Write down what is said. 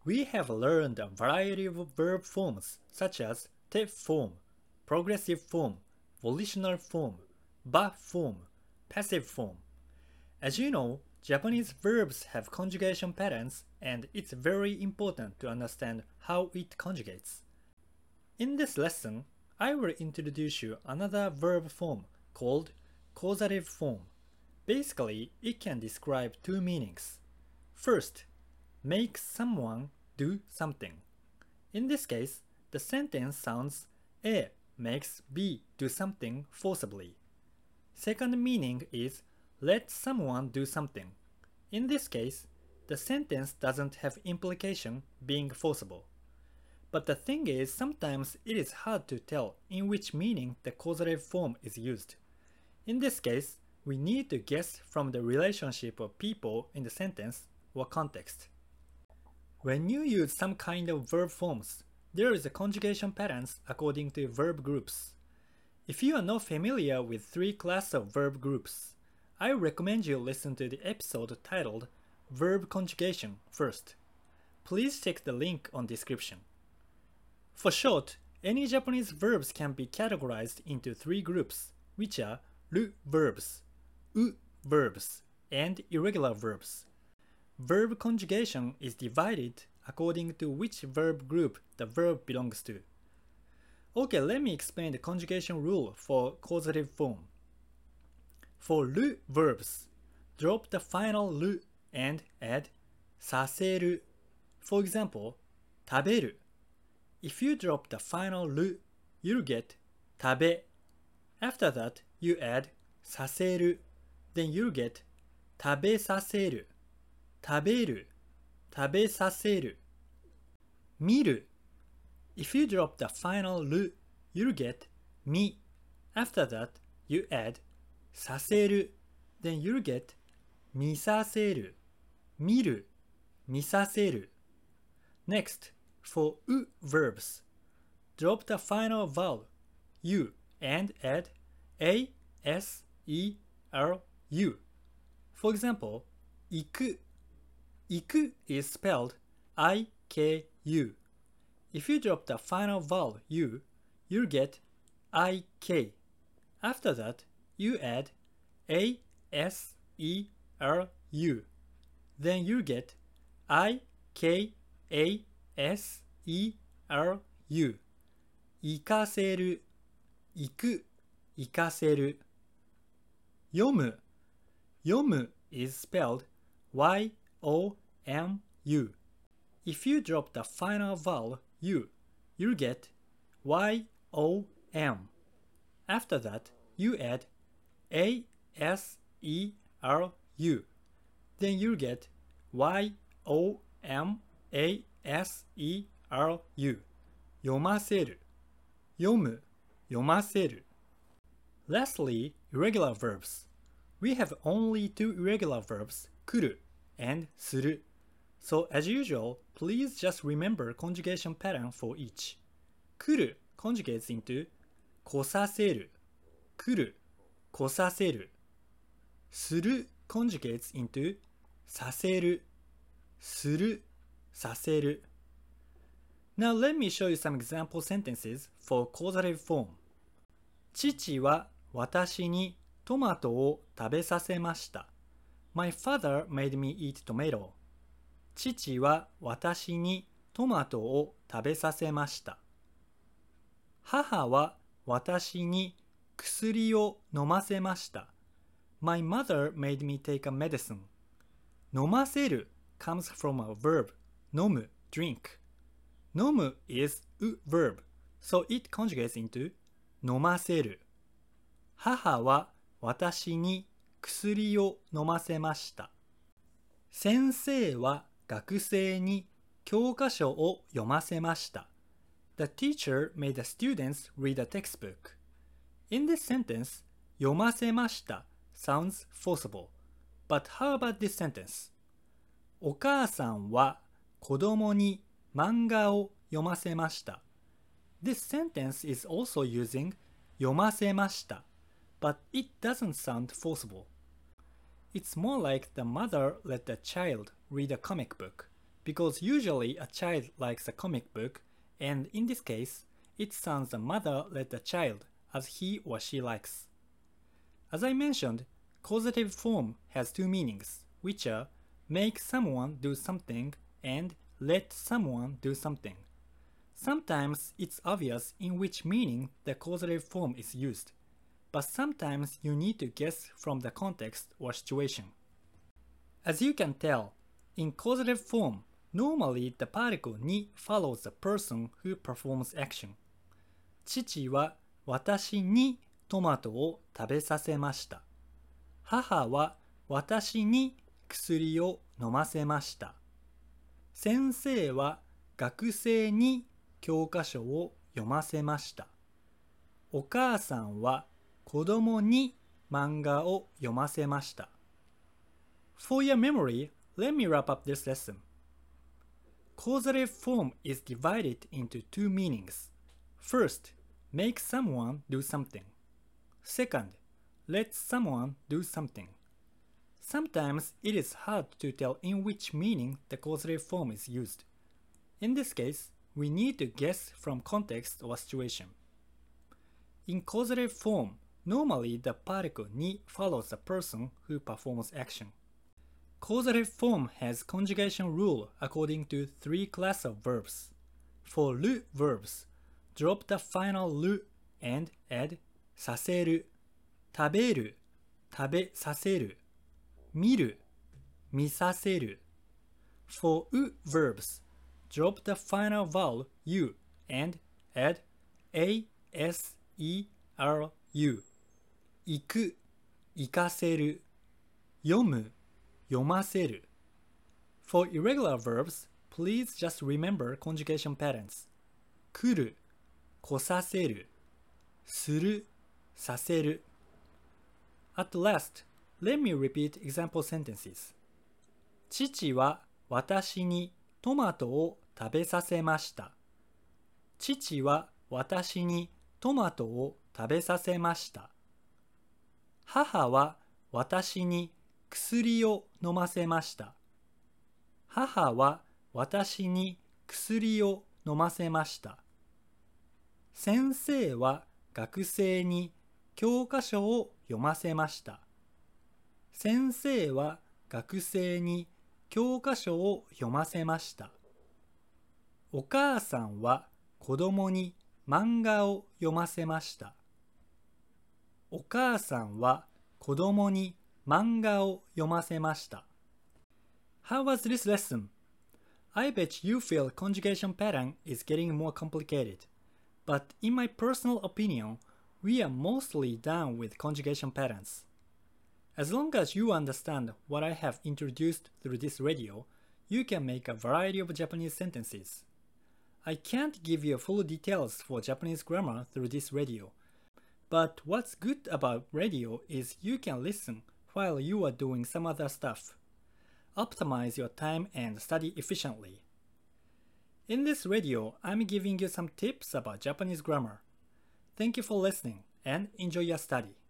We have learned a variety of verb forms such as te form, progressive form, volitional form, ba form, passive form. As you know, Japanese verbs have conjugation patterns and it's very important to understand how it conjugates. In this lesson, I will introduce you another verb form called causative form. Basically, it can describe two meanings. First, make someone do something. In this case, the sentence sounds A makes B do something forcibly. Second meaning is let someone do something. In this case, the sentence doesn't have implication being forcible. But the thing is, sometimes it is hard to tell in which meaning the causative form is used. In this case, we need to guess from the relationship of people in the sentence or context. When you use some kind of verb forms, there is a conjugation patterns according to verb groups. If you are not familiar with three classes of verb groups, I recommend you listen to the episode titled Verb Conjugation first. Please check the link on description. For short, any Japanese verbs can be categorized into three groups, which are ru verbs, u verbs, and irregular verbs. Verb conjugation is divided according to which verb group the verb belongs to. Okay, let me explain the conjugation rule for causative form. For ru verbs, drop the final ru and add saseru. For example, taberu. If you drop the final ru, you'll get tabe. After that, you add saseru, then you'll get tabesaseru, taberu, tabesaseru. Miru. If you drop the final ru, you'll get mi. After that, you add saseru, then you'll get misaseru, miru, misaseru. Next, for u verbs, drop the final vowel u and add a, s, e, r, u. For example, iku. Iku is spelled I-K-U. If you drop the final vowel u, you'll get I-K. After that, you add a, s, e, r, u. Then you get I-K-A-S-E-R-U. 行かせる、行く、行かせる。読む。読む is spelled Y-O-M-U. If you drop the final vowel U, you'll get Y-O-M. After that, you add A-S-E-R-U. Then you'll get Y-O-M-A-S-E-R-U. 読ませる。読む。読ませる。Lastly, irregular verbs. We have only two irregular verbs, 来る and する. So as usual, please just remember conjugation pattern for each. 来る conjugates into 来させる。来る。来させる。する conjugates into させる。する。させる。Now let me show you some example sentences for causative form. 父は私にトマトを食べさせました。My father made me eat tomato. 父は私にトマトを食べさせました。母は私に薬を飲ませました。My mother made me take a medicine. 飲ませる comes from a verb, 飲む drink. 飲む is u verb, so it conjugates into 飲ませる。母は私に薬を飲ませました。先生は学生に教科書を読ませました。The teacher made the students read a textbook. In this sentence, 読ませました sounds forcible. But how about this sentence? お母さんは子供に漫画を読ませました。This sentence is also using 読ませました but it doesn't sound forcible. It's more like the mother let the child read a comic book because usually a child likes a comic book, and in this case, it sounds the mother let the child as he or she likes. As I mentioned, causative form has two meanings, which are make someone do something and let someone do something. Sometimes it's obvious in which meaning the causative form is used, but sometimes you need to guess from the context or situation. As you can tell, in causative form, normally the particle に follows the person who performs action. 父は私にトマトを食べさせました。母は私に薬を飲ませました。先生は学生に教科書を読ませました。お母さんは子供に漫画を読ませました。For your memory, let me wrap up this lesson. Causative form is divided into two meanings. First, make someone do something. Second, let someone do something. Sometimes it is hard to tell in which meaning the causative form is used. In this case, we need to guess from context or situation. In causative form, normally the particle に follows the person who performs action. Causative form has conjugation rule according to three classes of verbs. For る verbs, drop the final る and add させる、食べる、食べさせる、見る、見させる。For う verbs, drop the final vowel ゆ and add a, s, e, r, u. 行く、行かせる、読む、読ませる。For irregular verbs, please just remember conjugation patterns. 来る、来させる、する、させる。At last, let me repeat example sentences. 父は私にトマトを食べさせました。父は私にトマトを食べさせました。母は私に薬を飲ませました。母は私に薬を飲ませました。先生は学生に教科書を読ませました。先生は学生に教科書を読ませました。お母さんは子供に漫画を読ませました。お母さんは子供に漫画を読ませました。How was this lesson? I bet you feel conjugation pattern is getting more complicated. But in my personal opinion, we are mostly done with conjugation patterns. As long as you understand what I have introduced through this radio, you can make a variety of Japanese sentences. I can't give you full details for Japanese grammar through this radio. But what's good about radio is you can listen while you are doing some other stuff. Optimize your time and study efficiently. In this radio, I'm giving you some tips about Japanese grammar. Thank you for listening and enjoy your study.